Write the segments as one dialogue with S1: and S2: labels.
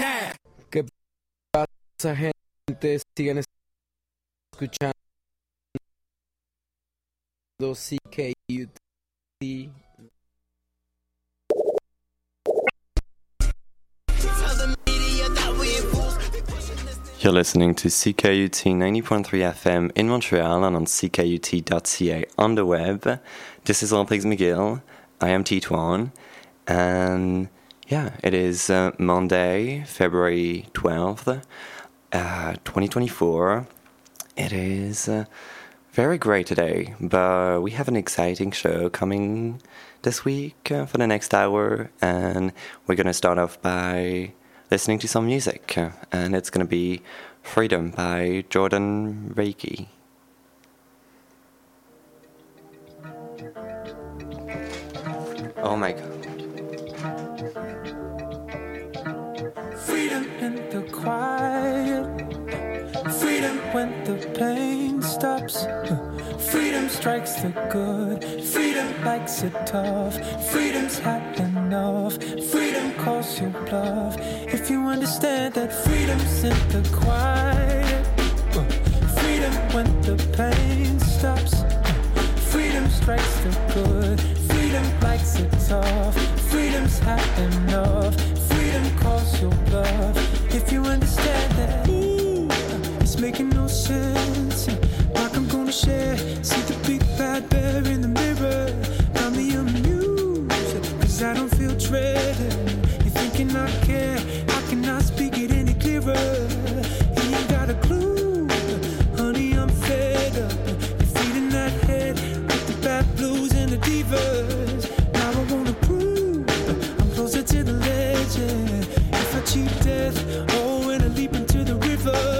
S1: ¿Qué pasa, gente? Siguen escuchando CKUT.
S2: You're listening to CKUT 90.3 FM in Montreal and on ckut.ca on the web. This is All Things McGill. I am Titouan. And yeah, it is Monday, February 12th, 2024. It is very great today, but we have an exciting show coming this week for the next hour. And we're going to start off by listening to some music, and it's going to be Freedom by Jordan Reiki. Oh my god.
S3: Freedom in the quiet, freedom when the pain stops, freedom strikes the good, freedom likes it tough, freedom's had enough, freedom calls your bluff. If you understand that freedom's in the quiet, freedom when the pain stops, freedom strikes the good, freedom likes it tough, freedom's had enough, freedom calls your bluff. If you understand that, it's making no sense. Like I'm gonna share, see the big bad bear in the mirror. Got me amused, cause I don't feel dread. You're thinking I care, how can I speak it any clearer? You ain't got a clue, honey, I'm fed up. You're feeding that head with the bad blues and the divas. Now I wanna prove I'm closer to the legend. If I cheat death, oh, and I leap into the river.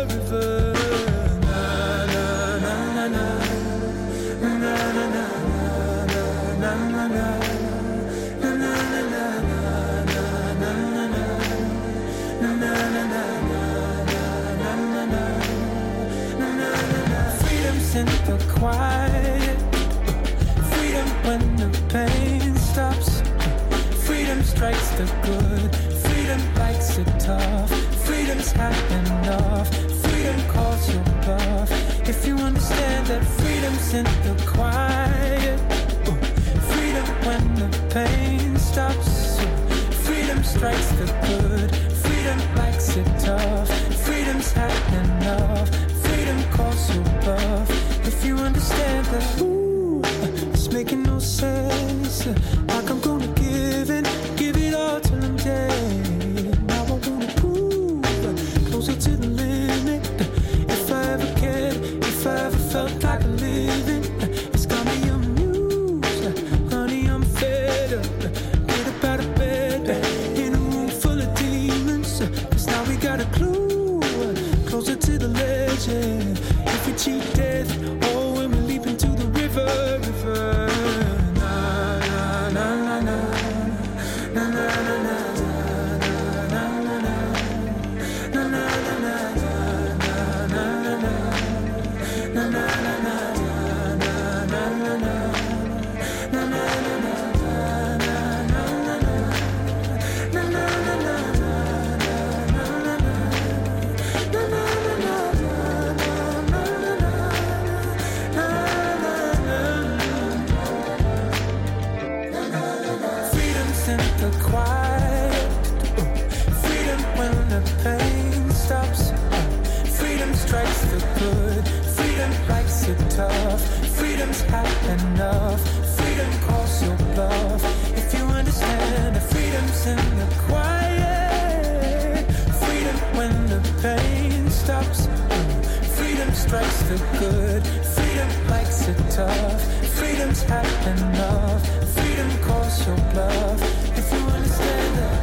S3: In the quiet, freedom when the pain stops, freedom strikes the good, freedom likes it tough, freedom's had enough, freedom calls your bluff. If you understand that freedom's in the quiet, freedom when the pain stops, freedom strikes the good, freedom likes it tough, freedom's had enough, freedom calls your bluff. If you understand that, it's making no sense. Like I'm gonna give it all till I'm dead. Now I wanna prove closer to the limit. If I ever cared, if I ever felt like living, it's got me amused. Honey, I'm fed up. Get up out of bed in a room full of demons. Cause now we got a clue closer to the legend. If we cheat death, oh, and we leap into the river. Na na na na na na na na na na na quiet, freedom when the pain stops, freedom strikes the good, freedom likes it tough, freedom's had enough, freedom calls your bluff. If you understand that freedom's in the quiet, freedom when the pain stops, freedom strikes the good, freedom likes it tough, freedom's had enough, freedom calls your bluff. If you understand that.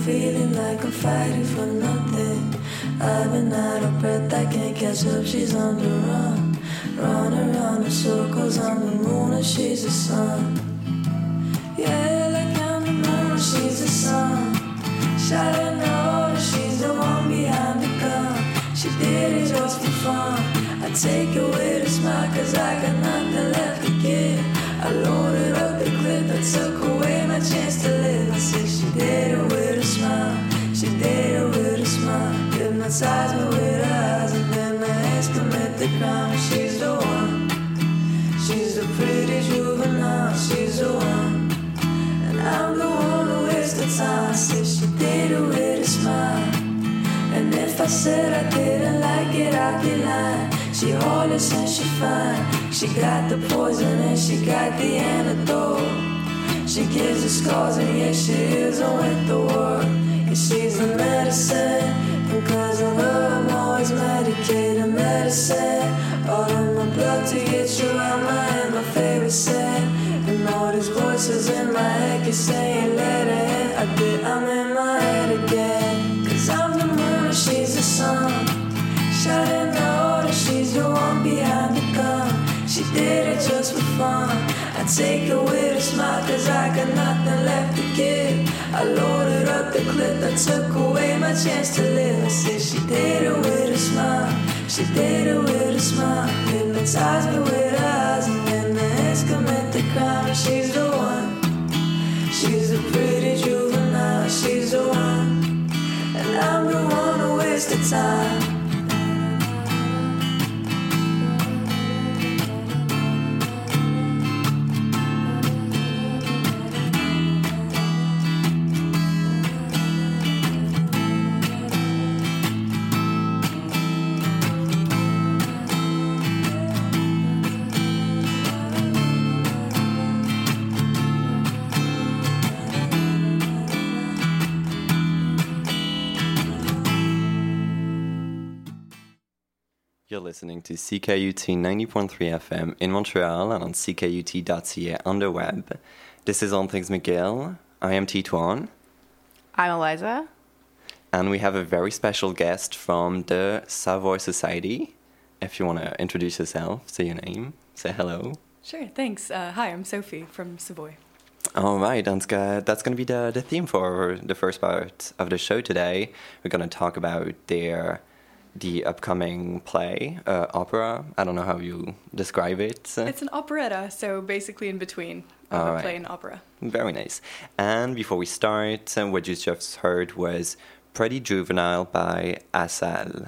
S4: feeling like I'm fighting for nothing. I've been out of breath, I can't catch up, she's on the run. Run around in circles, I'm the moon and she's the sun. Yeah, like I'm the moon and she's the sun. Shining out, she's the one behind the gun. She did it just for fun. I take it with a smile, cause I got nothing left to give. I loaded up the clip, I took away my chance to live. I said she did it with a smile. She did it with a smile. Hypnotized me with her eyes, and then her hands commit the crime. She's the one. She's the pretty juvenile. She's the one. And I'm the one who wastes the time. I said she did it with a smile. And if I said I didn't like it, I'd be lying. She heartless and she fine. She got the poison and she got the antidote. She gives the scars and yet she isn't with the world. And she's the medicine. Because of her I'm always medicated. Medicine all in my blood to get you out my head. My favorite scent. And all these voices in my head keep saying let it in. I did, I'm in my head again. Cause I'm the moon and she's the sun. Shining out and she's the one behind the gun. She did it just for fun. I take it with a smile cause I got nothing left to give. I loaded up the clip, I took away my chance to live. I said she did it with a smile. She did it with a smile. Hypnotized me with her eyes, and then the hands commit the crime. She's the one. She's the pretty juvenile. She's the one. And I'm the one who wastes the time.
S2: You're listening to CKUT 90.3 FM in Montreal and on ckut.ca on the web. This is All Things McGill. I am Tituan.
S5: I'm Eliza.
S2: And we have a very special guest from the Savoy Society. If you want to introduce yourself, say your name, say hello.
S5: Sure, thanks. Hi, I'm Sophie from Savoy.
S2: All right, that's going to be the theme for the first part of the show today. We're going to talk about the upcoming play, opera. I don't know how you describe it.
S5: It's an operetta, so basically in between a play and opera.
S2: Very nice. And before we start, what you just heard was Pretty Juvenile by Assal.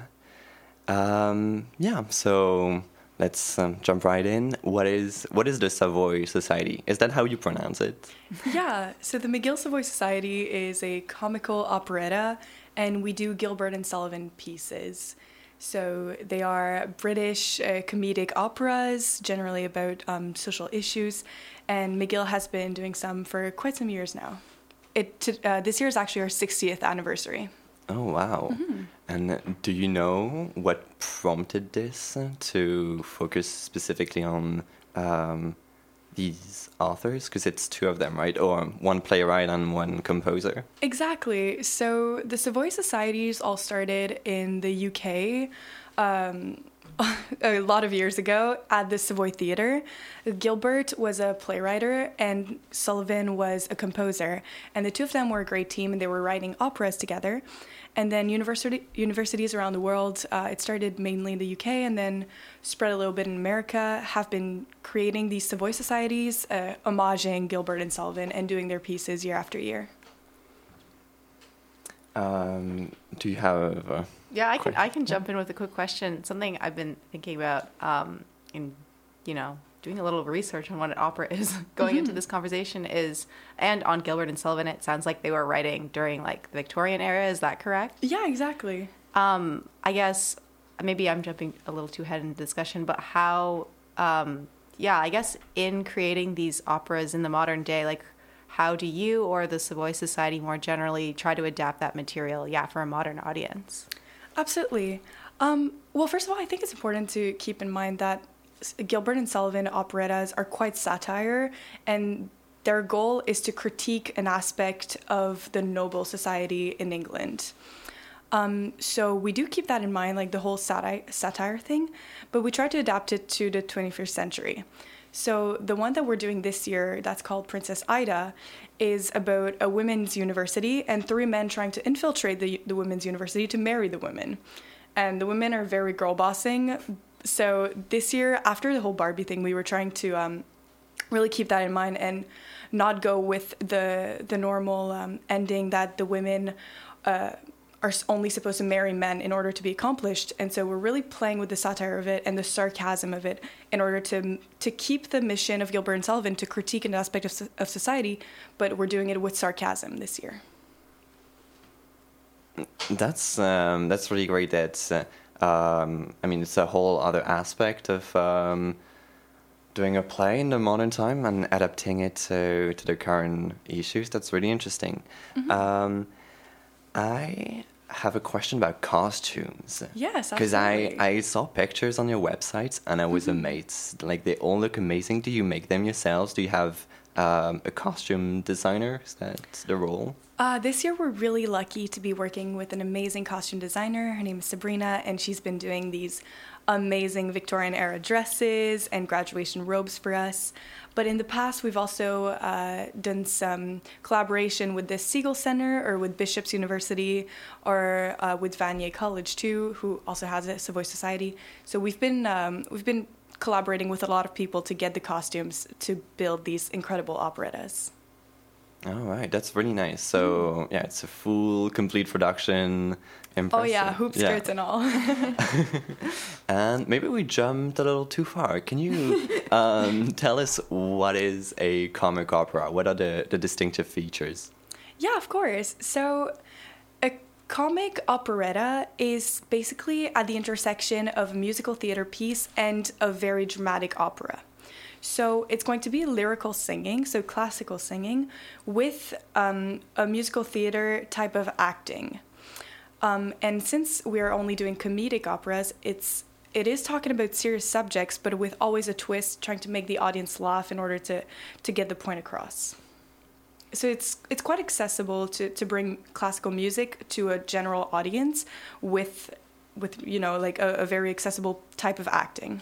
S2: So let's jump right in. What is the Savoy Society? Is that how you pronounce it?
S5: Yeah, so the McGill Savoy Society is a comical operetta, and we do Gilbert and Sullivan pieces. So they are British comedic operas, generally about social issues, and McGill has been doing some for quite some years now. This year is actually our 60th anniversary.
S2: Oh, wow. Mm-hmm. And do you know what prompted this to focus specifically on these authors? Because it's two of them, right? Or one playwright and one composer.
S5: Exactly. So the Savoy Societies all started in the UK a lot of years ago at the Savoy Theatre. Gilbert was a playwright and Sullivan was a composer. And the two of them were a great team, and they were writing operas together. And then universities around the world, it started mainly in the UK and then spread a little bit in America, have been creating these Savoy Societies, homaging Gilbert and Sullivan and doing their pieces year after year.
S2: Do you have
S6: Yeah, I can jump in with a quick question. Something I've been thinking about doing a little research on what an opera is going into this conversation is, and on Gilbert and Sullivan, it sounds like they were writing during like the Victorian era. Is that correct?
S5: Yeah, exactly.
S6: I guess maybe I'm jumping a little too ahead in the discussion, but how, I guess in creating these operas in the modern day, like how do you or the Savoy Society more generally try to adapt that material, for a modern audience?
S5: Absolutely. Well, first of all, I think it's important to keep in mind that Gilbert and Sullivan operettas are quite satire, and their goal is to critique an aspect of the noble society in England. So we do keep that in mind, like the whole satire thing, but we try to adapt it to the 21st century. So the one that we're doing this year, that's called Princess Ida, is about a women's university and 3 men trying to infiltrate the women's university to marry the women. And the women are very girl bossing. So this year, after the whole Barbie thing, we were trying to really keep that in mind and not go with the normal ending that the women are only supposed to marry men in order to be accomplished. And so we're really playing with the satire of it and the sarcasm of it in order to keep the mission of Gilbert and Sullivan to critique an aspect of society, but we're doing it with sarcasm this year.
S2: That's really great. That's I mean, it's a whole other aspect of doing a play in the modern time and adapting it to the current issues. That's really interesting. Mm-hmm. I have a question about costumes.
S5: Yes,
S2: because
S5: absolutely.
S2: I saw pictures on your website and I was amazed. Like, they all look amazing. Do you make them yourselves? Do you have a costume designer? Is that the role?
S5: This year we're really lucky to be working with an amazing costume designer. Her name is Sabrina, and she's been doing these amazing Victorian era dresses and graduation robes for us. But in the past, we've also done some collaboration with the Siegel Center or with Bishop's University or with Vanier College too, who also has a Savoy Society. So we've been collaborating with a lot of people to get the costumes to build these incredible operettas.
S2: All right, that's really nice. So yeah, it's a full, complete production. Impressive.
S5: Oh yeah, hoop skirts and all.
S2: And maybe we jumped a little too far. Can you tell us what is a comic opera? What are the distinctive features?
S5: Yeah, of course. So a comic operetta is basically at the intersection of a musical theater piece and a very dramatic opera. So it's going to be lyrical singing, so classical singing, with a musical theater type of acting. And since we're only doing comedic operas, it is talking about serious subjects, but with always a twist, trying to make the audience laugh in order to get the point across. So it's quite accessible to bring classical music to a general audience with you know, like a very accessible type of acting.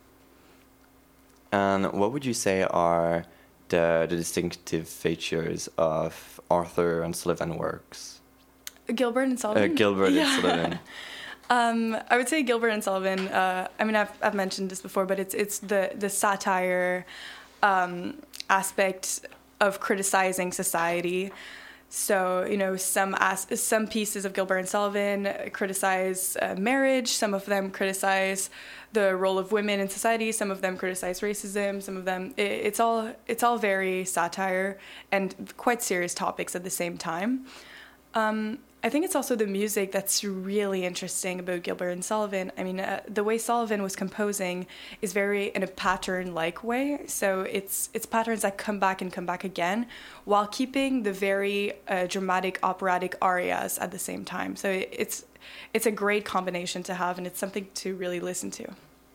S2: And what would you say are the distinctive features of Arthur and Sullivan works?
S5: Gilbert and Sullivan?
S2: Gilbert and Sullivan.
S5: I would say Gilbert and Sullivan. I mean, I've mentioned this before, but it's the satire aspect of criticizing society. So, you know, some pieces of Gilbert and Sullivan criticize marriage. Some of them criticize the role of women in society. Some of them criticize racism. Some of them, it's all very satire and quite serious topics at the same time. I think it's also the music that's really interesting about Gilbert and Sullivan. I mean, the way Sullivan was composing is very in a pattern-like way. So it's patterns that come back and come back again, while keeping the very dramatic operatic arias at the same time. So it's a great combination to have, and it's something to really listen to.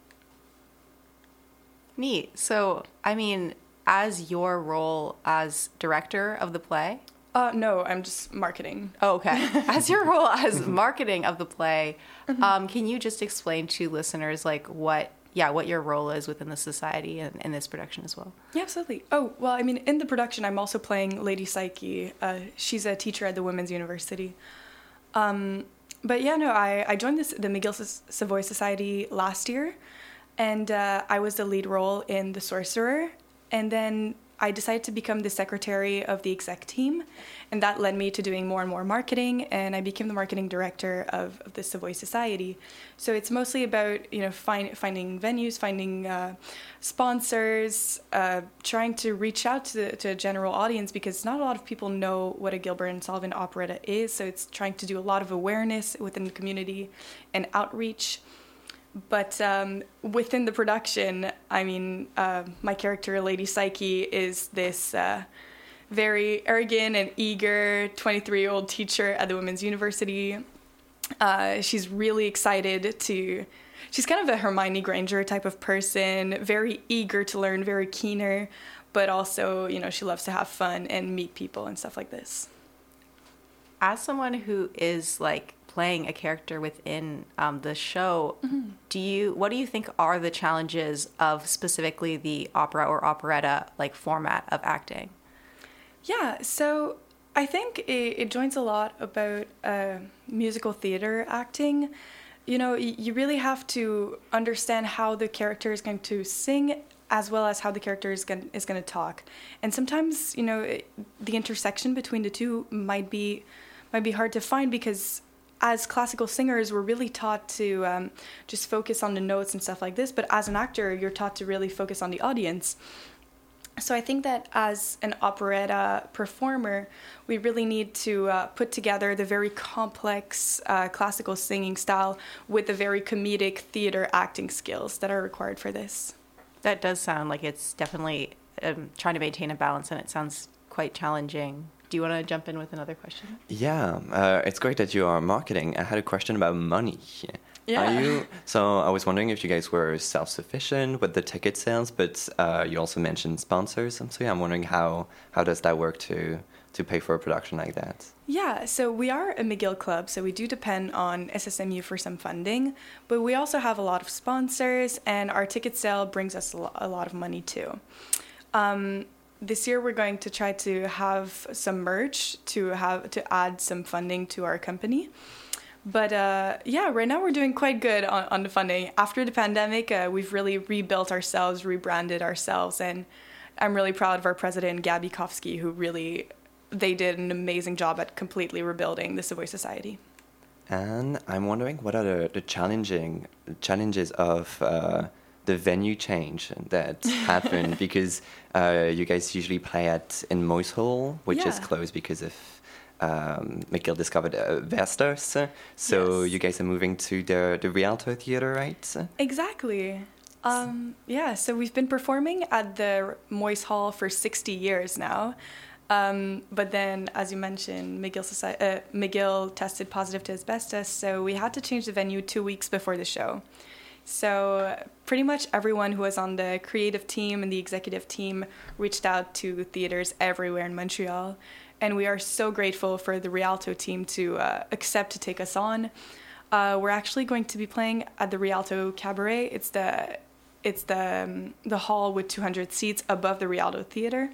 S6: Neat. So, I mean, as your role as director of the play.
S5: No, I'm just marketing.
S6: Oh, okay. As your role as marketing of the play, can you just explain to listeners like what your role is within the society and in this production as well?
S5: Yeah, absolutely. Oh, well, I mean, in the production, I'm also playing Lady Psyche. She's a teacher at the Women's University. But yeah, no, I joined the McGill Savoy Society last year, and I was the lead role in The Sorcerer, and then I decided to become the secretary of the exec team, and that led me to doing more and more marketing, and I became the marketing director of the Savoy Society. So it's mostly about, you know, finding venues, finding sponsors, trying to reach out to a general audience, because not a lot of people know what a Gilbert and Sullivan operetta is, so it's trying to do a lot of awareness within the community and outreach. But within the production, I mean, my character, Lady Psyche, is this very arrogant and eager 23-year-old teacher at the Women's University. She's really excited she's kind of a Hermione Granger type of person, very eager to learn, very keener. but also, she loves to have fun and meet people and stuff like this.
S6: As someone who is like playing a character within the show, what do you think are the challenges of specifically the opera or operetta like format of acting?
S5: Yeah, so I think it joins a lot about musical theater acting. You really have to understand how the character is going to sing as well as how the character is going to talk. And sometimes, the intersection between the two might be hard to find, because as classical singers, we're really taught to just focus on the notes and stuff like this. But as an actor, you're taught to really focus on the audience. So I think that as an operetta performer, we really need to put together the very complex classical singing style with the very comedic theater acting skills that are required for this.
S6: That does sound like it's definitely trying to maintain a balance, and it sounds quite challenging. Do you want to jump in with another question?
S2: Yeah, it's great that you are marketing. I had a question about money.
S5: Yeah.
S2: So I was wondering if you guys were self-sufficient with the ticket sales, but you also mentioned sponsors. So yeah, I'm wondering how does that work to pay for a production like that?
S5: Yeah, so we are a McGill club, so we do depend on SSMU for some funding, but we also have a lot of sponsors, and our ticket sale brings us a lot of money too. This year we're going to try to have some merch to add some funding to our company. But right now we're doing quite good on the funding. After the pandemic, we've really rebuilt ourselves, rebranded ourselves, and I'm really proud of our president, Gabby Kofsky, who they did an amazing job at completely rebuilding the Savoy Society.
S2: And I'm wondering, what are the challenges of the venue change that happened? Because you guys usually play in Moise Hall, which is closed because of McGill discovered Vestas. So
S5: Yes.
S2: you guys are moving to the Rialto Theater, right?
S5: Exactly. So we've been performing at the Moise Hall for 60 years now. But then, as you mentioned, McGill tested positive to asbestos, so we had to change the venue 2 weeks before the show. So pretty much everyone who was on the creative team and the executive team reached out to theaters everywhere in Montreal. And we are so grateful for the Rialto team to accept to take us on. We're actually going to be playing at the Rialto Cabaret. It's the hall with 200 seats above the Rialto Theater.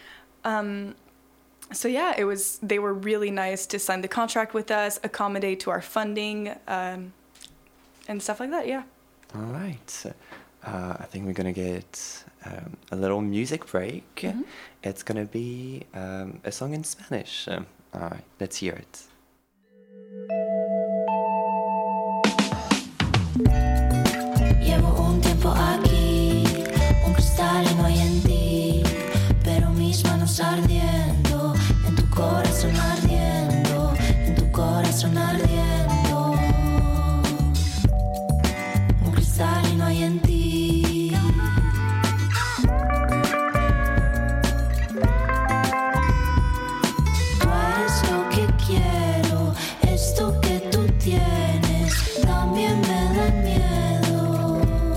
S5: They were really nice to sign the contract with us, accommodate to our funding, and stuff like that, yeah.
S2: All right. I think we're going to get a little music break. Mm-hmm. It's going to be a song in Spanish. All right, let's hear it.
S4: Llevo un tiempo aquí, un cristal y no hay en ti, pero mis manos ardiendo, en tu corazón ardiendo, en tu corazón ardiendo. Un cristal y no hay en ti. Tú eres lo que quiero, esto que tú tienes también me da miedo.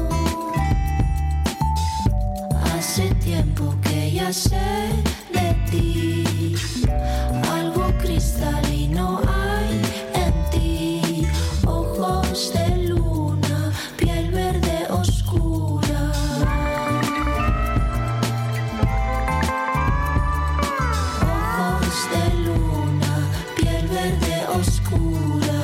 S4: Hace tiempo que ya sé de ti, algo cristalino hay en ti, ojos de luna, piel verde oscura. Ojos de luna, piel verde oscura.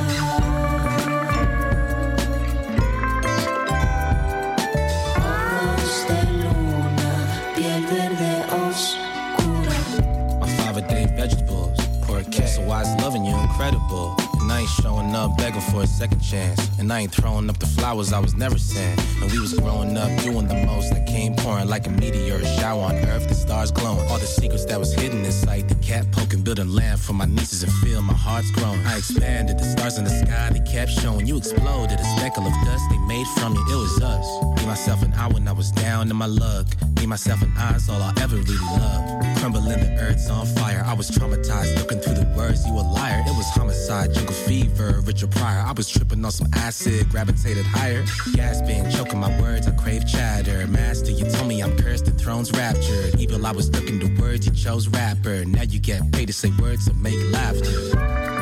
S4: Ojos de luna, piel verde oscura.
S7: My 5-a-day vegetables, poor kid. So why is loving you incredible? And I ain't showing up begging for a second chance. And I ain't throwing up the flowers I was never sent. And we was growing up doing the most that came pouring like a meteor, a shower on earth, the stars glowing. All the secrets that was hidden inside the cat poking, building land for my nieces and feel my heart's growing. I expanded the stars in the sky, they kept showing. You exploded, a speckle of dust they made from you. It was us. Me, myself, and I when I was down in my luck. Me, myself, and I's all I ever really loved. Crumbling, the earth's on fire. I was traumatized, looking through the words, you a liar. It was homicide, jungle fever. rapper, Richard Pryor. I was tripping on some acid, gravitated higher. Gasping, choking my words, I crave chatter. Master, you told me I'm cursed, the throne's raptured. Evil, I was looking to words, you chose rapper. Now you get paid to say words to make laughter.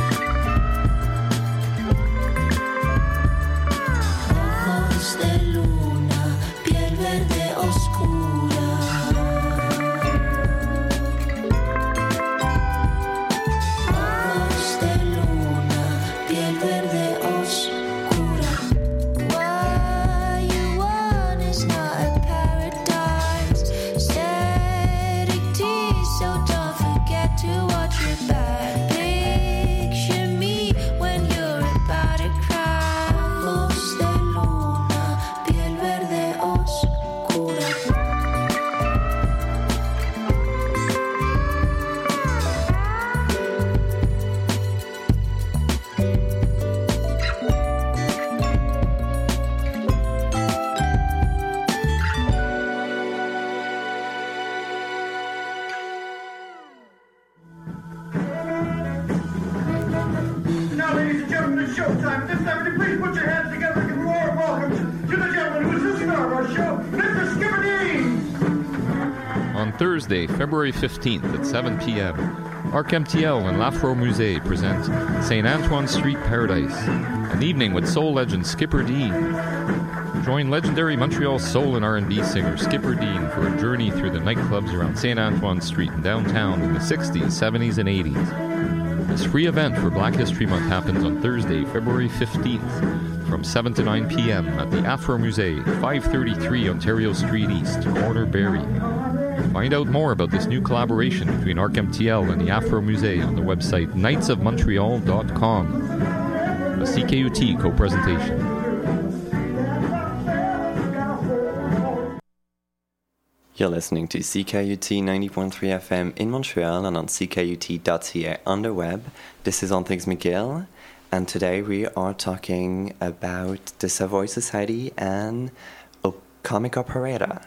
S4: Ojos de luna, piel verde oscura. Ojos de luna, piel verde oscura. What you want is not a paradise. Static tea, so don't forget to watch your back. Picture me when you're about to cry. Ojos de luna, piel verde oscura.
S8: Now, ladies and gentlemen, it's showtime. This time, would you please put your hands together and give a warm welcome to the gentleman who is the star of our show, Mr. Skipper Dean.
S9: On Thursday, February 15th at 7 p.m., Arc MTL and L'Afro Musée present St. Antoine Street Paradise, an evening with soul legend Skipper Dean. Join legendary Montreal soul and R&B singer Skipper Dean for a journey through the nightclubs around St. Antoine Street in downtown in the 60s, 70s, and 80s. This free event for Black History Month happens on Thursday, February 15th from 7 to 9 p.m. at the Afro Musée, 533 Ontario Street East, corner Barrie. Find out more about this new collaboration between Arc MTL and the Afro Musée on the website knightsofmontreal.com. A CKUT co-presentation.
S2: You're listening to CKUT 90.3 FM in Montreal and on ckut.ca on the web. This is On Things McGill, and today we are talking about the Savoy Society and comic operetta.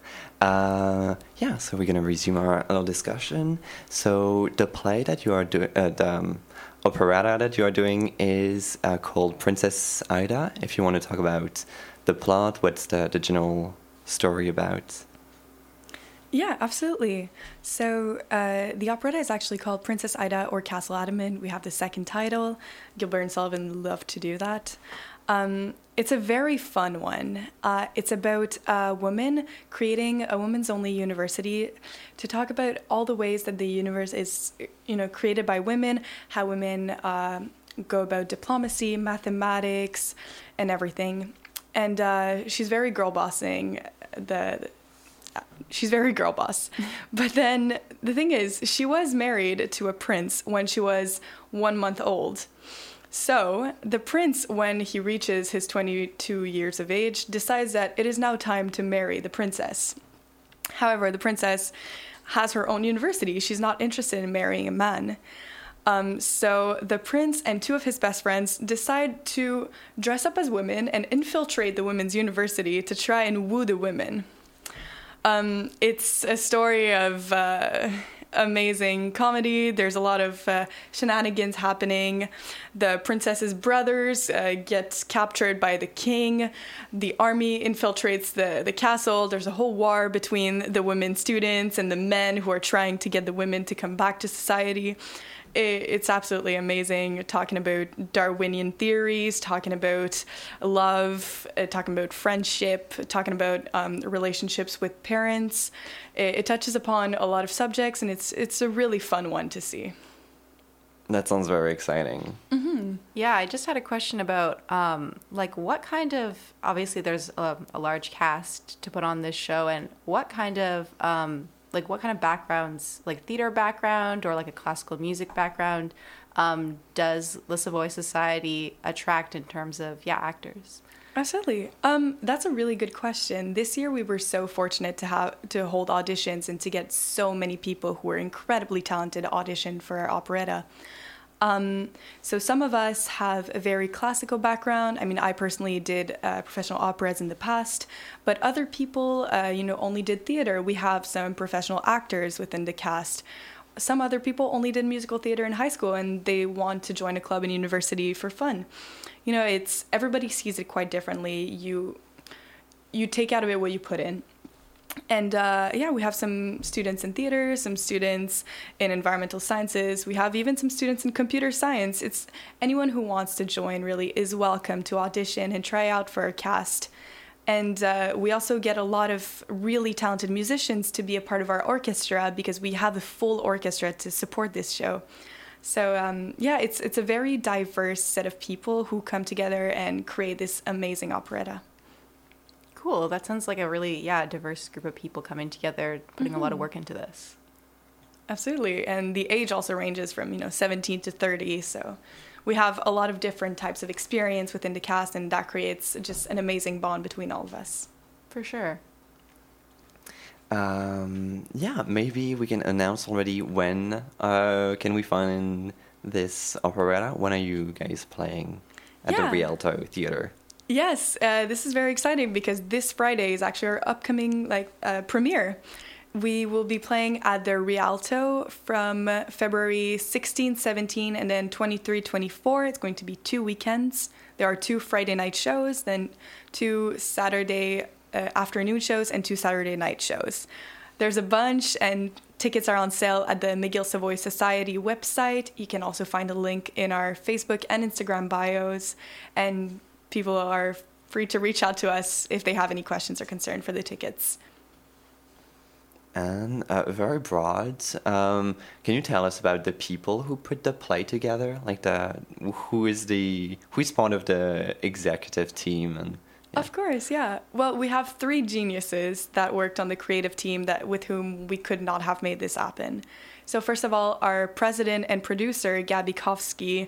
S2: So we're going to resume our little discussion. So the play that you are doing, the operetta that you are doing is called Princess Ida. If you want to talk about the plot, what's the general story about?
S5: Yeah, absolutely. So the operetta is actually called Princess Ida or Castle Adamant. We have the second title. Gilbert and Sullivan love to do that. It's a very fun one. It's about a woman creating a women's only university to talk about all the ways that the universe is, created by women, how women go about diplomacy, mathematics, and everything. And she's very girl bossing She's very girl boss. But then the thing is, she was married to a prince when she was 1 month old. So the prince, when he reaches his 22 years of age, decides that it is now time to marry the princess. However, the princess has her own university. She's not interested in marrying a man. So the prince and two of his best friends decide to dress up as women and infiltrate the women's university to try and woo the women. It's a story of amazing comedy. There's a lot of shenanigans happening. The princess's brothers get captured by the king. The army infiltrates the castle. There's a whole war between the women students and the men who are trying to get the women to come back to society. It's absolutely amazing, talking about Darwinian theories, talking about love, talking about friendship, talking about relationships with parents. It touches upon a lot of subjects, and it's a really fun one to see.
S2: That sounds very exciting.
S6: Mm-hmm. Yeah, I just had a question about, what kind of, obviously there's a large cast to put on this show, and what kind of backgrounds, like theater background or like a classical music background, does the Savoy Society attract in terms of, actors?
S5: Absolutely. That's a really good question. This year we were so fortunate to hold auditions and to get so many people who were incredibly talented audition for our operetta. So some of us have a very classical background. I mean, I personally did professional operas in the past, but other people, only did theater. We have some professional actors within the cast. some other people only did musical theater in high school and they want to join a club in university for fun. You know, it's everybody sees it quite differently. You take out of it what you put in. And yeah, we have some students in theater, some students in environmental sciences. We have even some students in computer science. It's anyone who wants to join really is welcome to audition and try out for a cast. And we also get a lot of really talented musicians to be a part of our orchestra because we have a full orchestra to support this show. So yeah, it's a very diverse set of people who come together and create this amazing operetta.
S6: Cool. That sounds like a really, diverse group of people coming together, putting a lot of work into this.
S5: Absolutely. And the age also ranges from, 17 to 30. So we have a lot of different types of experience within the cast, and that creates just an amazing bond between all of us.
S6: For sure.
S2: Yeah, maybe we can announce already when can we find this operetta? When are you guys playing at the Rialto Theater?
S5: Yes, this is very exciting because this Friday is actually our upcoming premiere. We will be playing at the Rialto from February 16, 17, and then 23, 24. It's going to be 2 weekends. There are 2 Friday night shows, then 2 Saturday afternoon shows, and 2 Saturday night shows. There's a bunch, and tickets are on sale at the McGill Savoy Society website. You can also find a link in our Facebook and Instagram bios, and people are free to reach out to us if they have any questions or concern for the tickets.
S2: And very broad. Can you tell us about the people who put the play together? Like who's part of the executive team? And yeah.
S5: Of course, yeah. Well, we have 3 geniuses that worked on the creative team with whom we could not have made this happen. So first of all, our president and producer, Gabby Kofsky,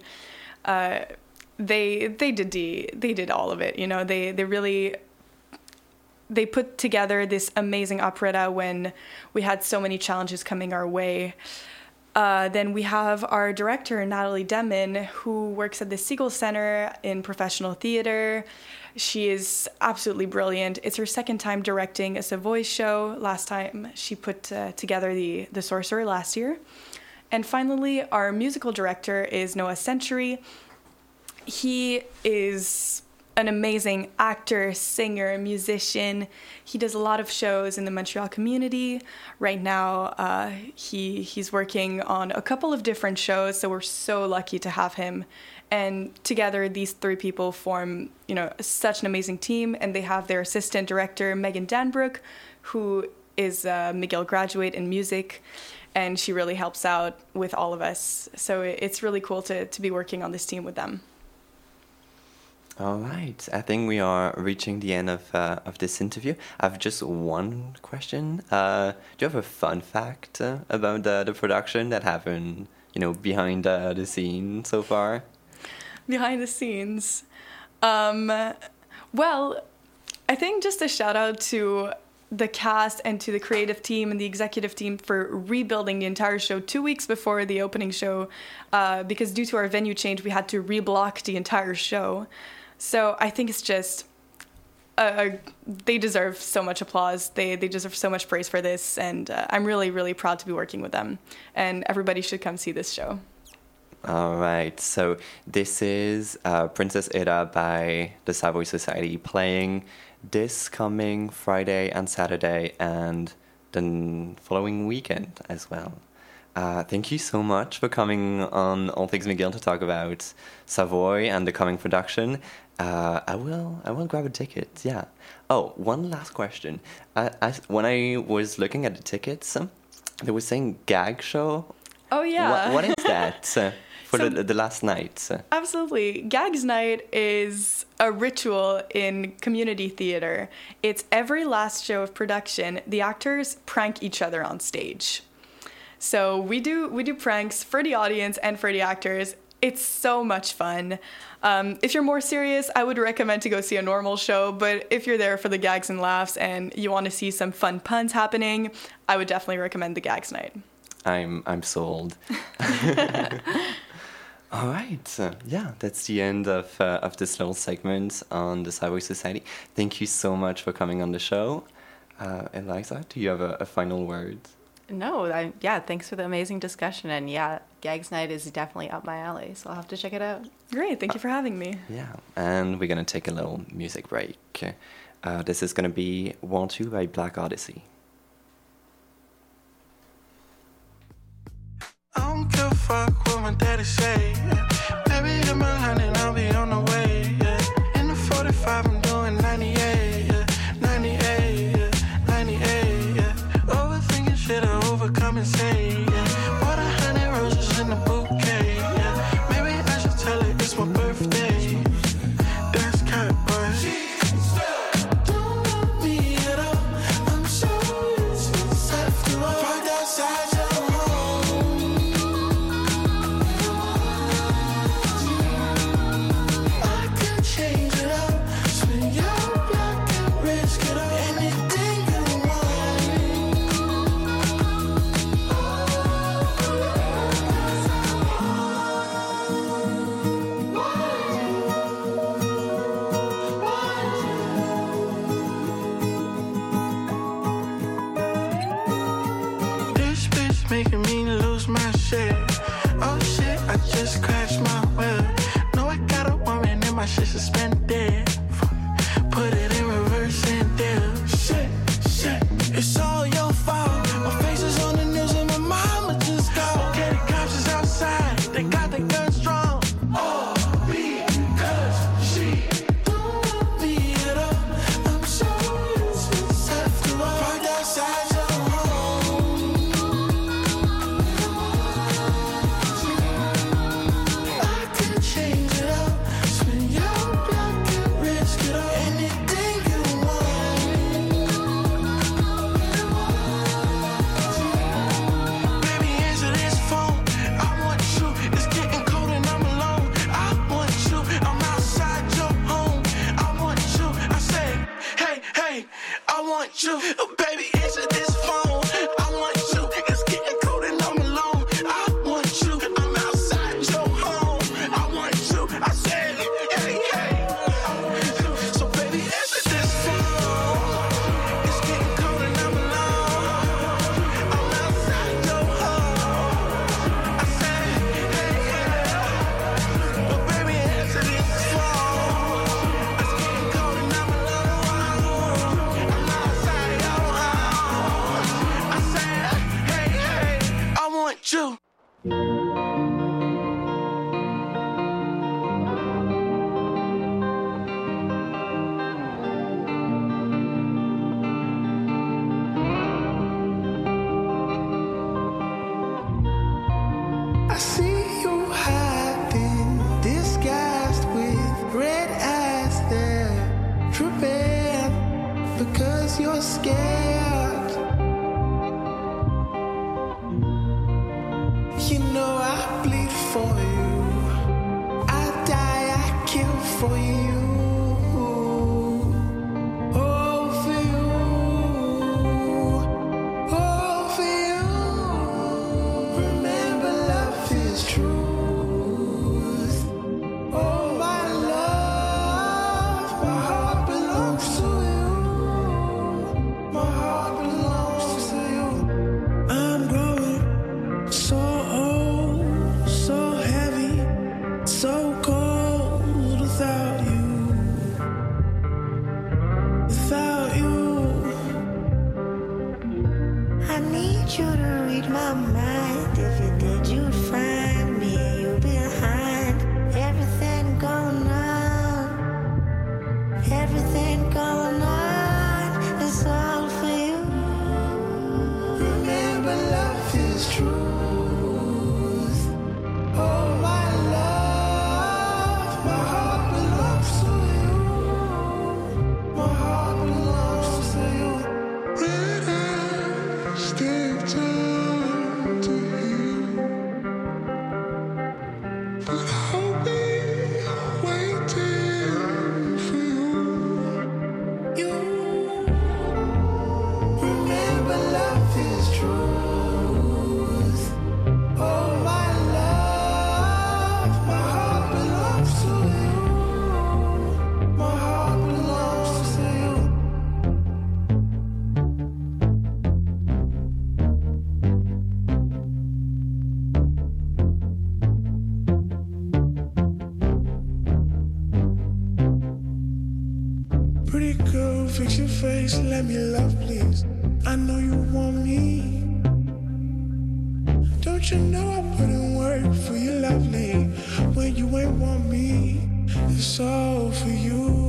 S5: they did all of it. They put together this amazing operetta when we had so many challenges coming our way. Then we have our director, Natalie Demmin, who works at the Siegel Center in professional theater. She is absolutely brilliant. It's her 2nd time directing a Savoy show. Last time she put together the Sorcerer last year. And finally, our musical director is Noah Century. He is an amazing actor, singer, musician. He does a lot of shows in the Montreal community. Right now, he's working on a couple of different shows, so we're so lucky to have him. And together, these 3 people form, such an amazing team. And they have their assistant director, Megan Danbrook, who is a McGill graduate in music, and she really helps out with all of us. So it's really cool to be working on this team with them.
S2: All right, I think we are reaching the end of this interview. I have just one question. Do you have a fun fact about the production that happened, behind the scenes so far?
S5: Behind the scenes, well, I think just a shout out to the cast and to the creative team and the executive team for rebuilding the entire show 2 weeks before the opening show, because due to our venue change, we had to reblock the entire show. So I think it's just, they deserve so much applause. They deserve so much praise for this. And I'm really, really proud to be working with them. And everybody should come see this show.
S2: All right. So this is Princess Ida by the Savoy Society playing this coming Friday and Saturday and the following weekend as well. Thank you so much for coming on All Things McGill to talk about Savoy and the coming production. I will grab a ticket. Yeah. Oh, one last question. When I was looking at the tickets, they were saying gag show.
S5: Oh yeah.
S2: What is that for the last night?
S5: Absolutely. Gags Night is a ritual in community theater. It's every last show of production. The actors prank each other on stage. So we do pranks for the audience and for the actors. It's so much fun. If you're more serious, I would recommend to go see a normal show. But if you're there for the gags and laughs and you want to see some fun puns happening, I would definitely recommend the Gags Night.
S2: I'm sold. All right. Yeah, that's the end of this little segment on the Savoy Society. Thank you so much for coming on the show. Eliza, do you have a final word?
S6: No, yeah, thanks for the amazing discussion. And yeah, Gags Night is definitely up my alley, so I'll have to check it out.
S5: Great, thank you for having me.
S2: Yeah, and we're going to take a little music break. This is going to be Want You by Black Odyssey.
S10: I don't give a fuck what my daddy say. Baby, hit my line and I'll be on the way. Yeah. In the 45, I'm doing 98. Yeah. 98, yeah. 98. Yeah. Overthinking shit, I overcome and say. Yeah. Bought 100 roses in a bouquet. Yeah. Maybe I should tell her it's my birthday. That's cat, boy. Don't want me at all. I'm so after all. Parked outside your home. I could change it up. Spin your block and risk it all. Anything you This bitch making me lose my shit. Oh shit, I just crashed my whip. No, I got a woman and my shit suspended. Fuck. Put it in reverse and dip. Shit, it's all your fault. My face is on the news and my mama just called. Okay, the cops is outside. They got the guns drawn. All because she don't want me at all. I'm so useless after all. Parked outside your home. I could change it up. Spin your block and risk it all. Anything you want. Baby, answer this phone. I want you. It's getting cold and I'm alone. I want you. I'm outside your home. I want you. I say, hey, I want you. Baby, answer this phone. I want you. It's getting cold and I'm alone. I want you. I'm outside your home. I want you. I said, hey, I want you. So baby, answer this phone. It's getting cold and I'm alone. I'm outside your home. I said, hey, but baby, answer this phone. It's getting cold and I'm alone. I'm outside your home. I said, hey, I want you. I see you hiding, disguised with red eyes there, tripping because you're scared. You know I bleed for you, I die, I kill for you. Oh, for you, oh, for you. Remember, love is truth. Oh, my love, my heart belongs to you. My heart belongs to you. I'm growing so old, so heavy, so cold without you. Without you.
S4: I need you to read my mind. If you did, you'd find me. You behind everything going on. Everything going on is all for you.
S10: Remember, love is truth. Oh, my love, my heart belongs to you. My heart belongs to you. When I step down to you, but I'll be waiting for you. You remember, love is truth. Oh, my love, my heart belongs to you. My heart belongs to you.
S3: you fix your face, let me love, please. I know you want me. Don't you know I put in work for you, lovely? When you ain't want me, it's all for you.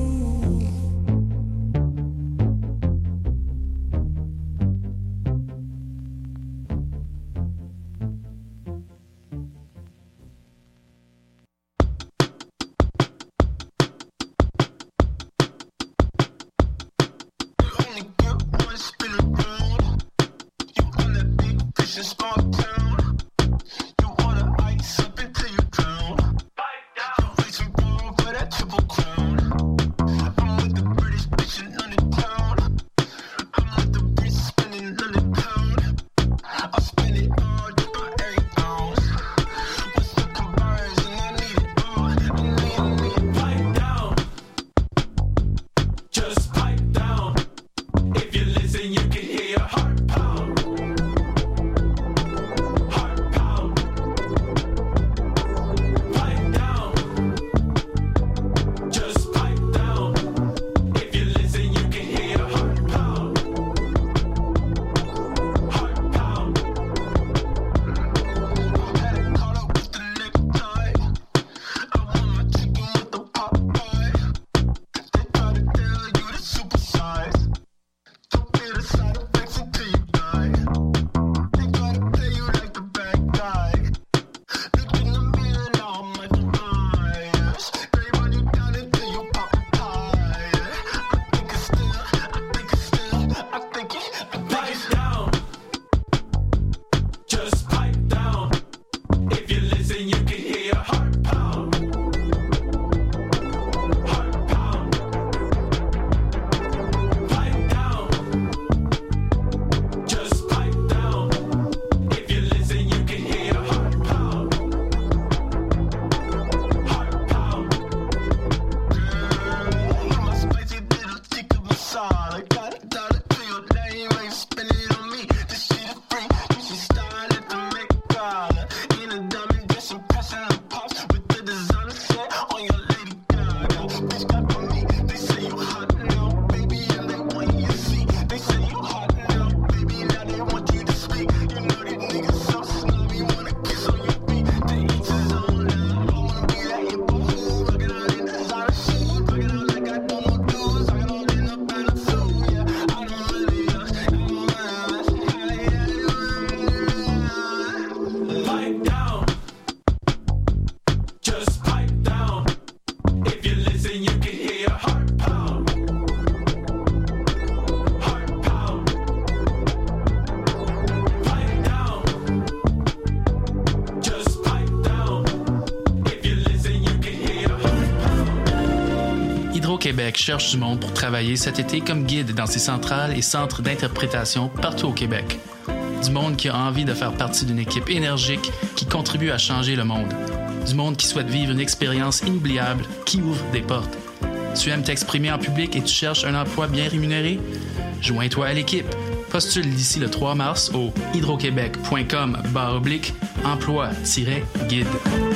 S11: Hydro-Québec cherche du monde pour travailler cet été comme guide dans ses centrales et centres d'interprétation partout au Québec. Du monde qui a envie de faire partie d'une équipe énergique qui contribue à changer le monde. Du monde qui souhaite vivre une expérience inoubliable qui ouvre des portes. Tu aimes t'exprimer en public et tu cherches un emploi bien rémunéré? Joins-toi à l'équipe. Postule d'ici le 3 mars au hydroquebec.com/emploi-guide.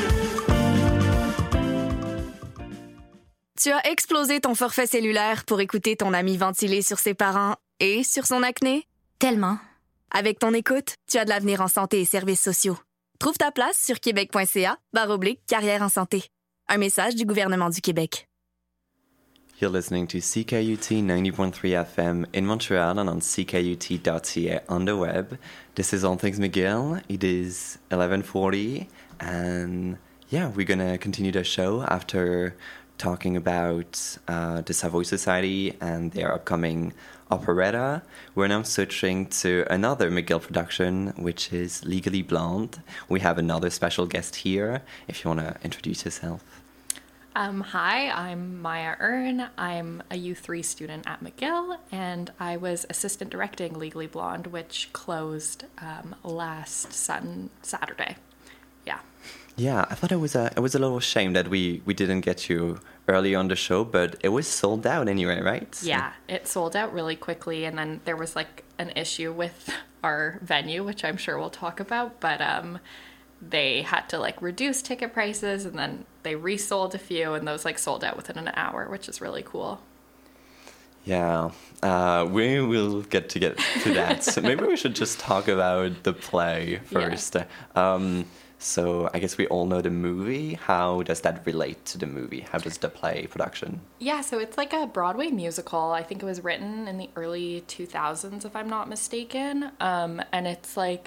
S12: Tu as explosé ton forfait cellulaire pour écouter ton ami ventiler sur ses parents et sur son acné?
S13: Tellement.
S12: Avec ton écoute, tu as de l'avenir en santé et services sociaux. Trouve ta place sur québec.ca/carrière en santé. Un message du gouvernement du Québec.
S2: You're listening to CKUT 90.3 FM in Montreal and on ckut.ca on the web. This is All Things McGill. It is 11:40 and yeah, we're going to continue the show after talking about the Savoy Society and their upcoming operetta. We're now switching to another McGill production, which is Legally Blonde. We have another special guest here, if you want to introduce yourself.
S14: Hi, I'm Maya Earn. I'm a U3 student at McGill, and I was assistant directing Legally Blonde, which closed last Saturday. Yeah.
S2: Yeah, I thought it was a little shame that we didn't get you early on the show, but it was sold out anyway, right?
S14: Yeah, it sold out really quickly, and then there was like an issue with our venue, which I'm sure we'll talk about, but they had to like reduce ticket prices, and then they resold a few, and those like sold out within an hour, which is really cool.
S2: Yeah, we will get to that. So maybe we should just talk about the play first. Yeah. So I guess we all know the movie. How does that relate to the movie? How does the play production?
S14: Yeah, so it's like a Broadway musical. I think it was written in the early 2000s, if I'm not mistaken. And it's like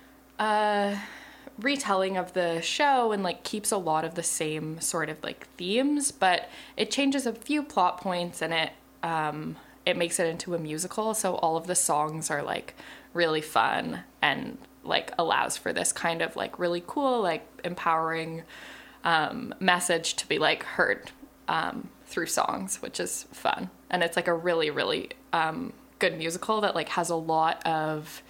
S14: a retelling of the show and like keeps a lot of the same sort of like themes, but it changes a few plot points and it makes it into a musical. So all of the songs are like really fun and like allows for this kind of like really cool, like empowering message to be like heard through songs, which is fun. And it's like a really, really good musical that like has a lot of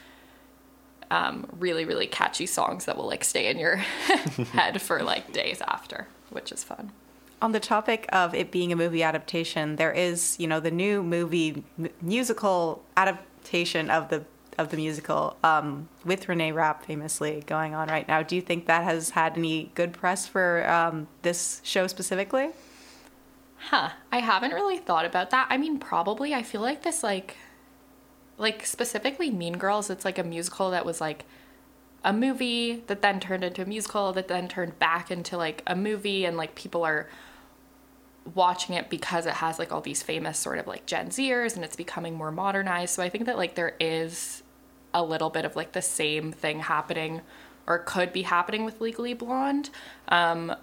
S14: really, really catchy songs that will like stay in your head for like days after, which is fun.
S6: On the topic of it being a movie adaptation, there is, you know, the new musical adaptation of the musical with Renee Rapp famously going on right now. Do you think that has had any good press for this show specifically?
S14: I haven't really thought about that. I mean, probably. I feel like this like specifically Mean Girls, it's like a musical that was like a movie that then turned into a musical that then turned back into like a movie, and like people are watching it because it has like all these famous sort of like Gen Zers and it's becoming more modernized. So I think that like there is a little bit of like the same thing happening or could be happening with Legally Blonde. But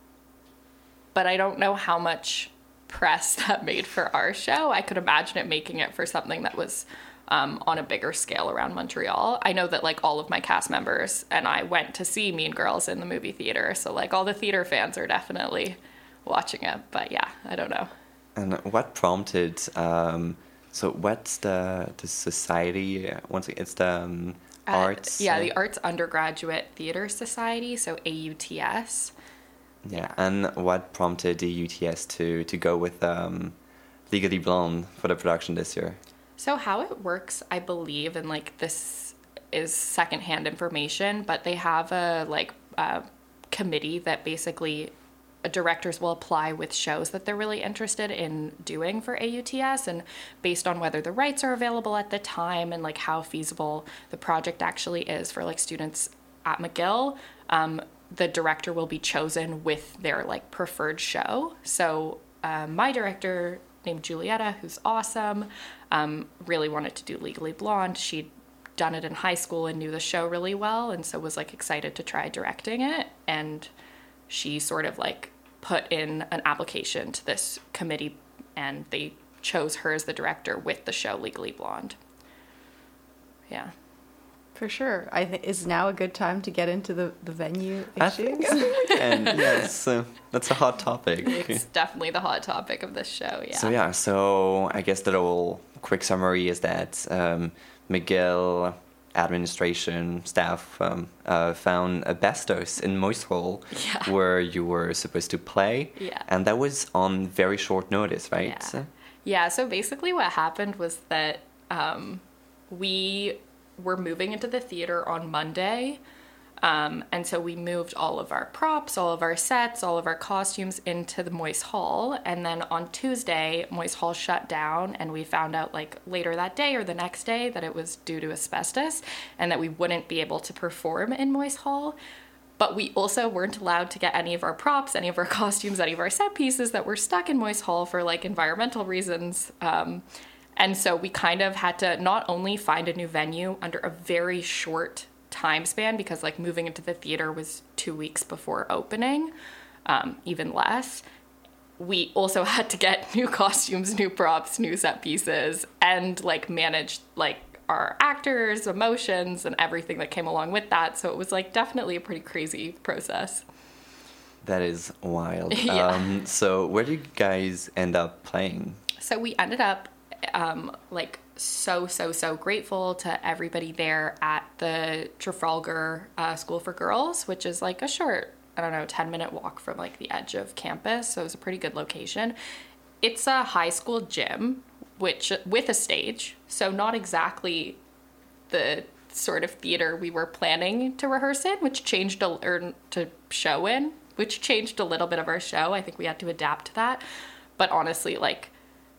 S14: I don't know how much press that made for our show. I could imagine it making it for something that was on a bigger scale around Montreal. I know that like all of my cast members and I went to see Mean Girls in the movie theater. So like all the theater fans are definitely watching it, but yeah, I don't know.
S2: And what prompted? So what's the society? Once again, it's the arts.
S14: Yeah, the Arts Undergraduate Theater Society, so AUTS.
S2: Yeah, and what prompted the UTS to go with Legally Blonde for the production this year?
S14: So how it works, I believe, and like this is secondhand information, but they have a committee that basically directors will apply with shows that they're really interested in doing for AUTS, and based on whether the rights are available at the time and like how feasible the project actually is for like students at McGill, the director will be chosen with their like preferred show. So my director named Julietta, who's awesome, really wanted to do Legally Blonde. She'd done it in high school and knew the show really well, and so was like excited to try directing it, and she sort of like put in an application to this committee and they chose her as the director with the show Legally Blonde. Yeah.
S6: For sure. I think is now a good time to get into the venue issues.
S2: And yes, that's a hot topic.
S14: It's definitely the hot topic of this show,
S2: yeah. So I guess the little quick summary is that McGill administration staff found asbestos in Moise Hall, where you were supposed to play, and that was on very short notice, right?
S14: Yeah, so basically what happened was that we were moving into the theater on Monday, and so we moved all of our props, all of our sets, all of our costumes into the Moise Hall, and then on Tuesday, Moise Hall shut down, and we found out like later that day or the next day that it was due to asbestos, and that we wouldn't be able to perform in Moise Hall. But we also weren't allowed to get any of our props, any of our costumes, any of our set pieces that were stuck in Moise Hall for like environmental reasons. And so we kind of had to not only find a new venue under a very short time span, because like moving into the theater was 2 weeks before opening, even less. We also had to get new costumes, new props, new set pieces, and like manage like our actors, emotions, and everything that came along with that. So it was like definitely a pretty crazy process.
S2: That is wild. So where did you guys end up playing?
S14: So we ended up like so grateful to everybody there at the Trafalgar School for Girls, which is like a short, 10-minute walk from like the edge of campus. So it was a pretty good location. It's a high school gym, which with a stage, so not exactly the sort of theater we were planning to rehearse in, which changed to show in, which changed a little bit of our show. I think we had to adapt to that. But honestly, like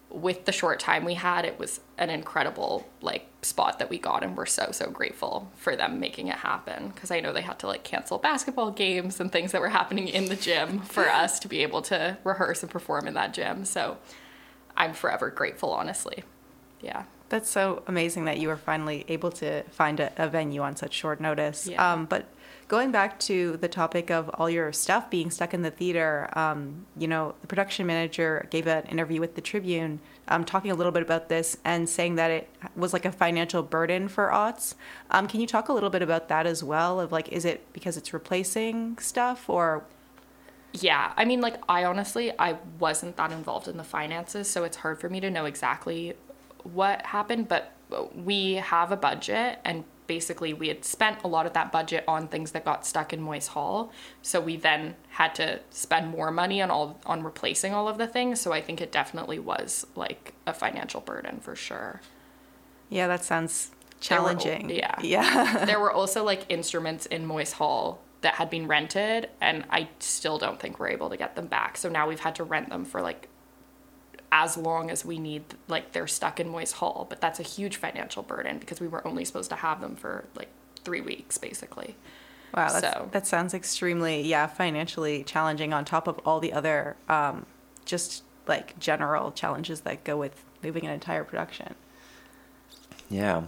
S14: with the short time we had, it was an incredible like spot that we got, and we're so grateful for them making it happen, because I know they had to like cancel basketball games and things that were happening in the gym for us to be able to rehearse and perform in that gym. So I'm forever grateful, honestly. Yeah.
S6: That's so amazing that you were finally able to find a venue on such short notice.
S14: Yeah.
S6: But going back to the topic of all your stuff being stuck in the theater, the production manager gave an interview with the Tribune talking a little bit about this and saying that it was like a financial burden for AUTS. Can you talk a little bit about that as well? Of like, is it because it's replacing stuff or...
S14: Yeah, I mean, like, I wasn't that involved in the finances, so it's hard for me to know exactly what happened, but we have a budget, and basically we had spent a lot of that budget on things that got stuck in Moise Hall, so we then had to spend more money on replacing all of the things. So I think it definitely was like a financial burden for sure.
S6: Yeah, that sounds challenging.
S14: Yeah. There were also like instruments in Moise Hall that had been rented, and I still don't think we're able to get them back. So now we've had to rent them for like as long as we need, like they're stuck in Moise Hall, but that's a huge financial burden because we were only supposed to have them for like 3 weeks basically.
S6: Wow, that sounds extremely, financially challenging on top of all the other just like general challenges that go with moving an entire production.
S2: Yeah.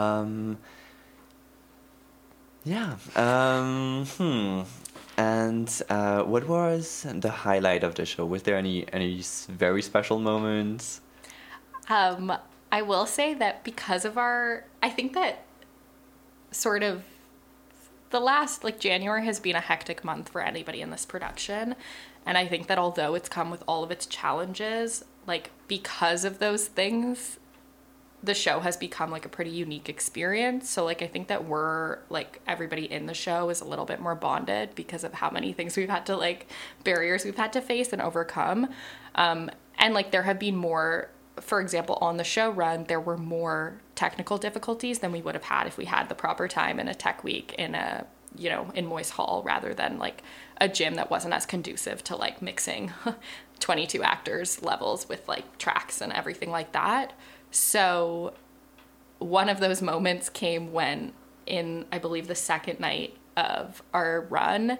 S2: And what was the highlight of the show? Was there any very special moments?
S14: I will say that because of I think that sort of the last, like, January has been a hectic month for anybody in this production. And I think that although it's come with all of its challenges, like, because of those things, the show has become like a pretty unique experience. So like I think that we're like everybody in the show is a little bit more bonded because of how many things we've had to like barriers we've had to face and overcome. And like there have been more, for example, on the show run, there were more technical difficulties than we would have had if we had the proper time in a tech week in in Moise Hall, rather than like a gym that wasn't as conducive to like mixing 22 actors levels with like tracks and everything like that. So one of those moments came when in, I believe, the second night of our run,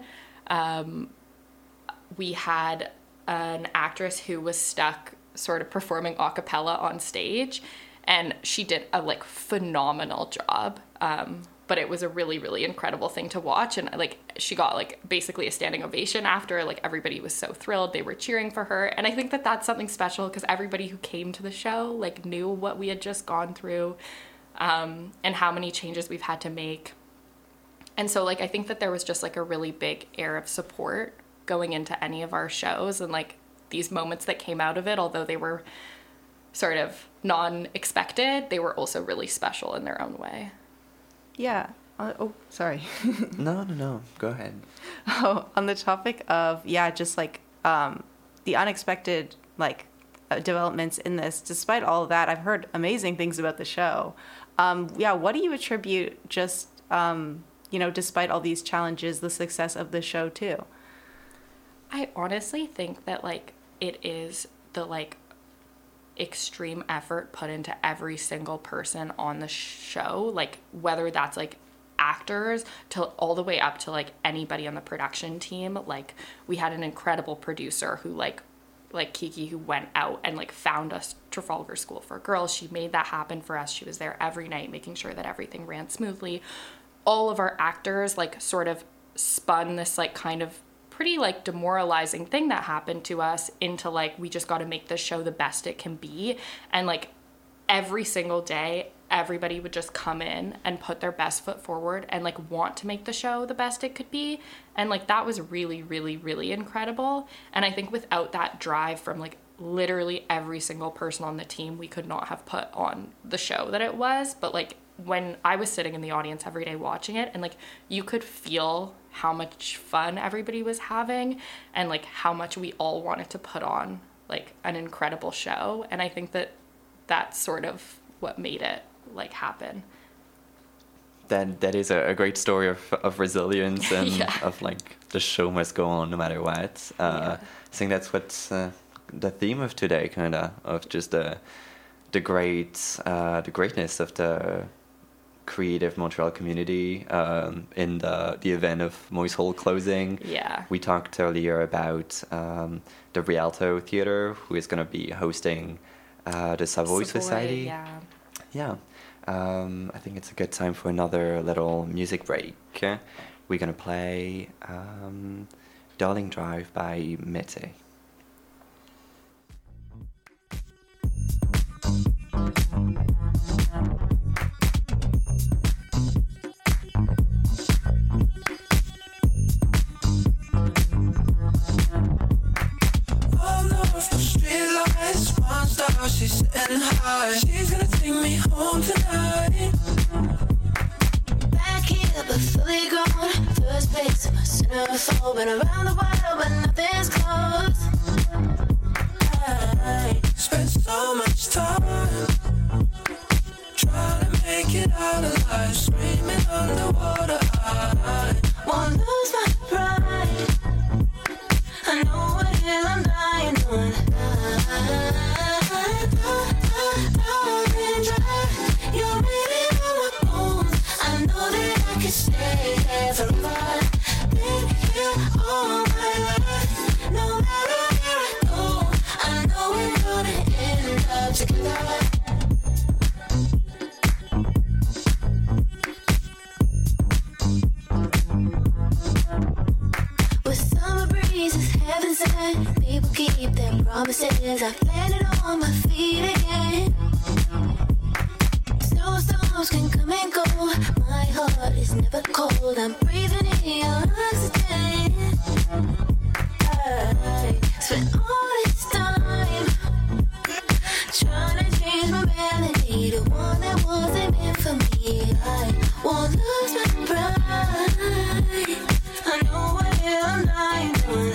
S14: we had an actress who was stuck sort of performing a cappella on stage, and she did a like phenomenal job. But it was a really, really incredible thing to watch. And like, she got like basically a standing ovation after. Like everybody was so thrilled. They were cheering for her. And I think that that's something special because everybody who came to the show like knew what we had just gone through, and how many changes we've had to make. And so like, I think that there was just like a really big air of support going into any of our shows. And like these moments that came out of it, although they were sort of non-expected, they were also really special in their own way.
S6: Yeah. Sorry.
S2: No. Go ahead.
S6: Oh, on the topic of, just like the unexpected like developments in this, despite all of that, I've heard amazing things about the show. What do you attribute just, despite all these challenges, the success of the show too?
S14: I honestly think that like it is the like extreme effort put into every single person on the show, like whether that's like actors to all the way up to like anybody on the production team. Like we had an incredible producer who like Kiki, who went out and like found us Trafalgar School for Girls. She made that happen for us. She was there every night making sure that everything ran smoothly. All of our actors like sort of spun this like kind of pretty like demoralizing thing that happened to us into like, we just got to make this show the best it can be. And like every single day, everybody would just come in and put their best foot forward and like want to make the show the best it could be. And like that was really, really, really incredible. And I think without that drive from like literally every single person on the team, we could not have put on the show that it was. But like when I was sitting in the audience every day watching it, and like you could feel how much fun everybody was having and like how much we all wanted to put on like an incredible show. And I think that that's sort of what made it like happen.
S2: That is a great story of resilience and of like the show must go on no matter what. I think that's what the theme of today, kind of just the greatness of the creative Montreal community in the event of Moise Hall closing.
S14: Yeah.
S2: We talked earlier about the Rialto Theatre, who is going to be hosting the Savoy Society.
S14: Yeah.
S2: Yeah. I think it's a good time for another little music break. We're going to play Darling Drive by Mete.
S3: She's sitting high. She's gonna take me home tonight.
S4: Back here, but fully grown. First place, I'm a centerfold. Been around the world, but nothing's close.
S3: I spent so much time trying to make it out alive, screaming underwater. I
S4: won't lose my pride. I know what hill I'm dying on. You're written on my bones. I know that I can stay here forever. Been here all my life. No matter where I go, I know we're gonna end up together. With summer breezes, heaven sent. People keep their promises. I've landed on my feet again. Snowstorms can come and go. My heart is never cold. I'm breathing in oxygen. I spent all this time trying to change my melody to one that wasn't meant for me. I won't lose my pride. I know what hill I'm dying on.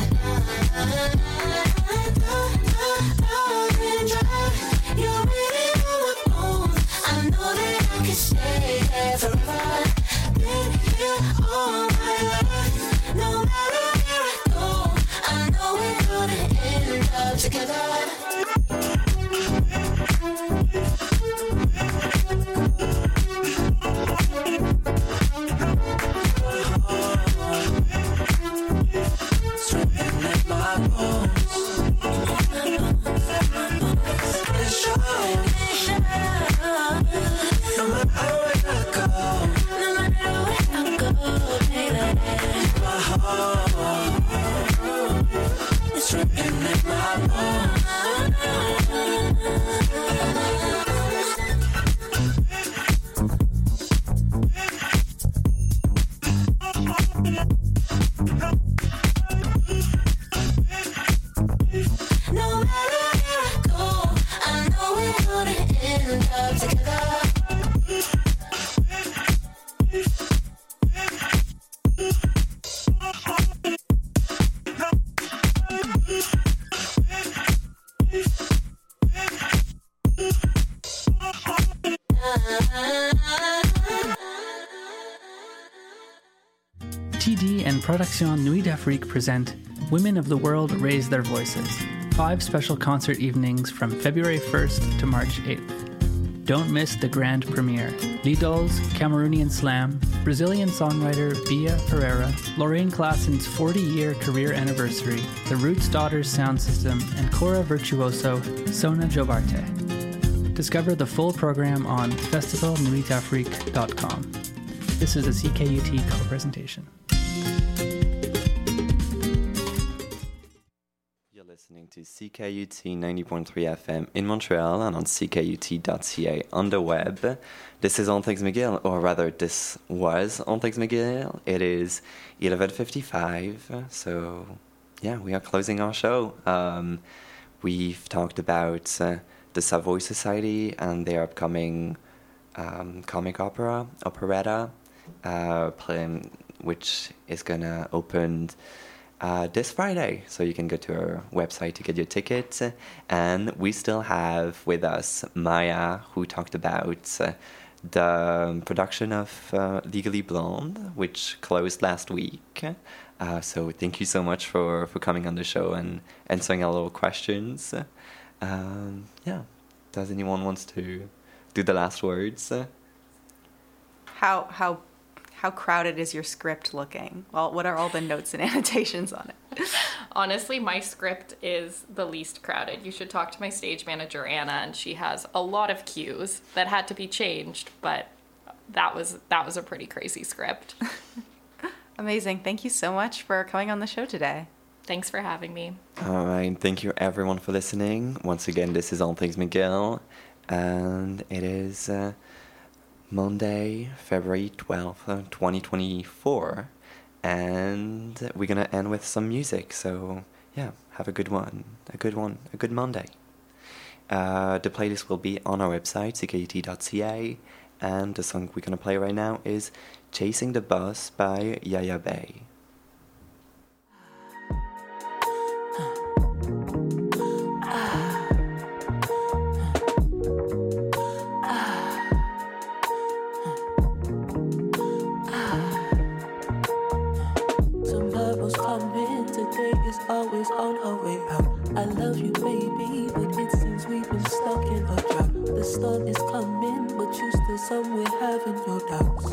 S4: You're written on my bones. I know that I can stay here forever. Been here all my life. No matter where I go, I know we're gonna end up together.
S13: TD and Production Nuit d'Afrique present Women of the World Raise Their Voices, 5 special concert evenings from February 1st to March 8th. Don't miss the grand premiere. Lidol's Cameroonian Slam, Brazilian songwriter Bia Pereira, Lorraine Klassen's 40-year career anniversary, the Roots Daughters sound system, and Cora virtuoso Sona Jobarte. Discover the full program on festivalnuitafrique.com. This is a CKUT co-presentation.
S2: Listening to CKUT 90.3 FM in Montreal and on ckut.ca on the web. This is On Things McGill, or rather this was On Things McGill. It is 11:55, so yeah, we are closing our show. We've talked about the Savoy Society and their upcoming comic operetta, which is gonna open this Friday, so you can go to our website to get your tickets. And we still have with us Maya, who talked about the production of Legally Blonde, which closed last week. So thank you so much for coming on the show and answering our little questions. Yeah. Does anyone wants to do the last words?
S6: How crowded is your script looking? Well, what are all the notes and annotations on it?
S14: Honestly, my script is the least crowded. You should talk to my stage manager, Anna, and she has a lot of cues that had to be changed, but that was a pretty crazy script.
S6: Amazing. Thank you so much for coming on the show today.
S14: Thanks for having me.
S2: All right. Thank you, everyone, for listening. Once again, this is All Things McGill, and it is Monday, February 12th, 2024, and we're going to end with some music. So, yeah, have a good one, a good Monday. The playlist will be on our website, ckt.ca, and the song we're going to play right now is Chasing the Bus by Yaya Bay.
S4: Tomorrow's coming, today is always on our way out. I love you, baby, but it seems we've been stuck in a drought. The storm is coming, but you still somewhere having your doubts.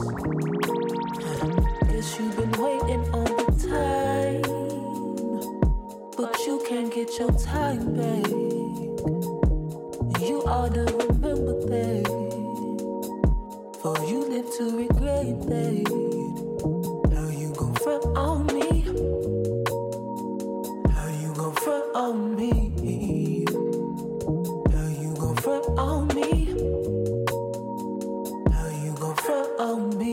S4: Guess you've been waiting all the time, but you can't get your time back. You ought to remember that, for you live to regret that. How you gon' front on me? How you gon' front on me? How you gon' front on me? How you gon' front on me?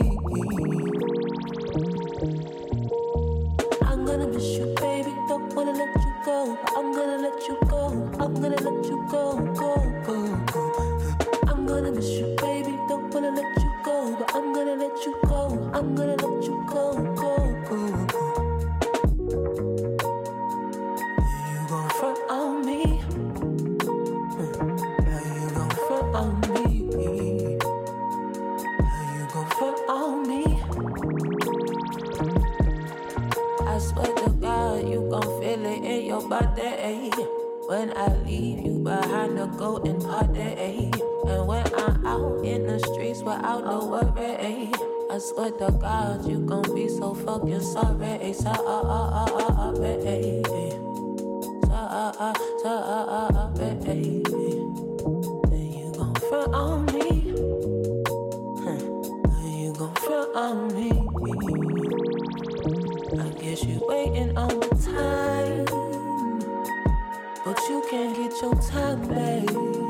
S4: I'm gonna miss you, baby. Don't wanna let you go, but I'm gonna let you go. I'm gonna let you go, go, go, go. I'm gonna miss you, baby. Don't wanna let you go, but I'm gonna let you go. I'm gonna let you go, go, go, go. You gon' front on me? How you gon' front on me? How you gon' front on me? I swear to God, you gon' feel it in your body when I leave you behind to go and party. And when I'm out in the streets without no worry, I swear to God, you gon' be so fucking sorry. Sorry. Then you gon' front on me. Then you gon' front on me. I guess you waiting on the time, but you can't get your time back.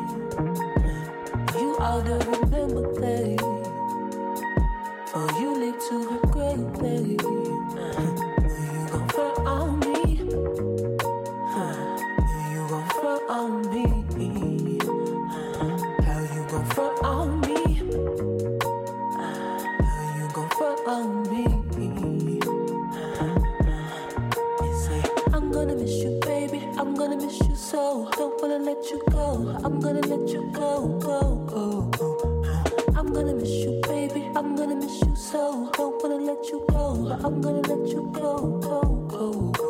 S4: You ought to remember that, for you live to regret that. You gon' front on me? You gon' front on me? How you gon' front on me? How you gon' front on me? You say, I'm gonna miss you, baby. I'm gonna miss you so. Don't wanna let you go. I'm gonna let you go, go, go, go. I'm gonna miss you, baby. I'm gonna miss you so. Don't wanna let you go. I'm gonna let you go, go, go, go.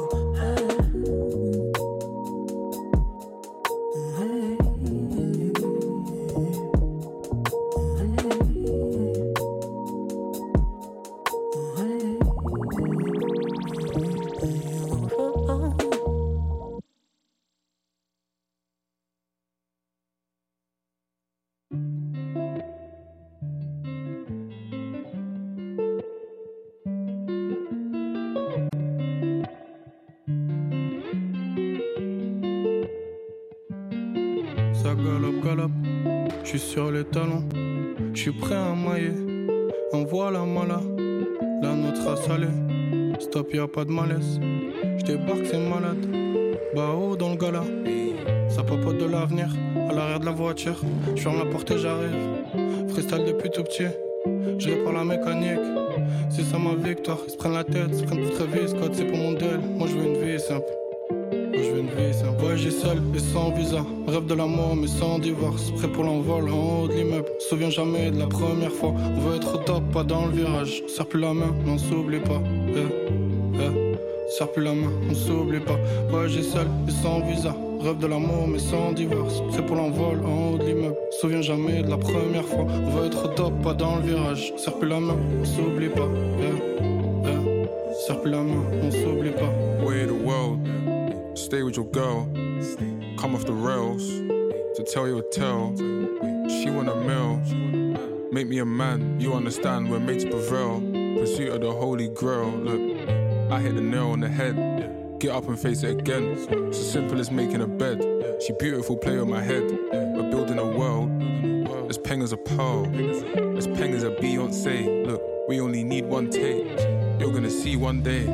S15: Ça galope, j'suis sur les talons, j'suis prêt à mailler. Envoie la mala, la nôtre a salé. Stop, y'a pas de malaise, j'débarque, c'est malade. Bah-oh dans le gala, ça papote de l'avenir. À l'arrière de la voiture, j'ferme la porte et j'arrive. Freestyle depuis tout petit, je répare la mécanique. C'est ça ma victoire, ils se prennent la tête, ils se prennent tout très vite. Code c'est pour mon deal, moi je veux une vie simple. Voyager seul et sans visa. Rêve de l'amour mais sans divorce. Prêt pour l'envol en haut de l'immeuble. Souviens jamais de la première fois. On veut être au top, pas dans le virage. Serre plus la main, mais on s'oublie pas. serre plus la main, on s'oublie pas. Voyager seul et sans visa. Rêve de l'amour mais sans divorce. C'est pour l'envol en haut de l'immeuble. Souviens jamais de la première fois. On veut être au top, pas dans le virage. Serre plus la main, on s'oublie pas. Yeah, yeah. Serre plus la main, on s'oublie pas.
S16: Way the world, stay with your girl. Come off the rails, to tell your tale. She want a meal, make me a man. You understand, we're made to prevail. Pursuit of the holy grail. Look, I hit the nail on the head. Get up and face it again. It's as simple as making a bed. She beautiful, play on my head. We're building a world. As peng as a pearl, as peng as a Beyonce. Look, we only need one take. You're gonna see one day.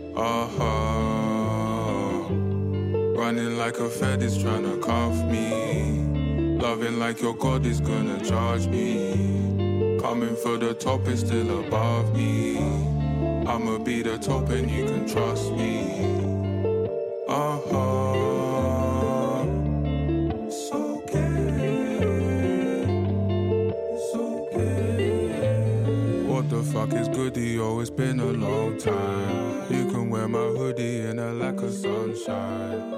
S16: Running like a fed is tryna cuff me. Loving like your God is gonna charge me. Coming for the top is still above me. I'ma be the top and you can trust me. It's okay. It's okay. What the fuck is goodie? Oh, it's been a long time. You can wear my hoodie in a lack of sunshine.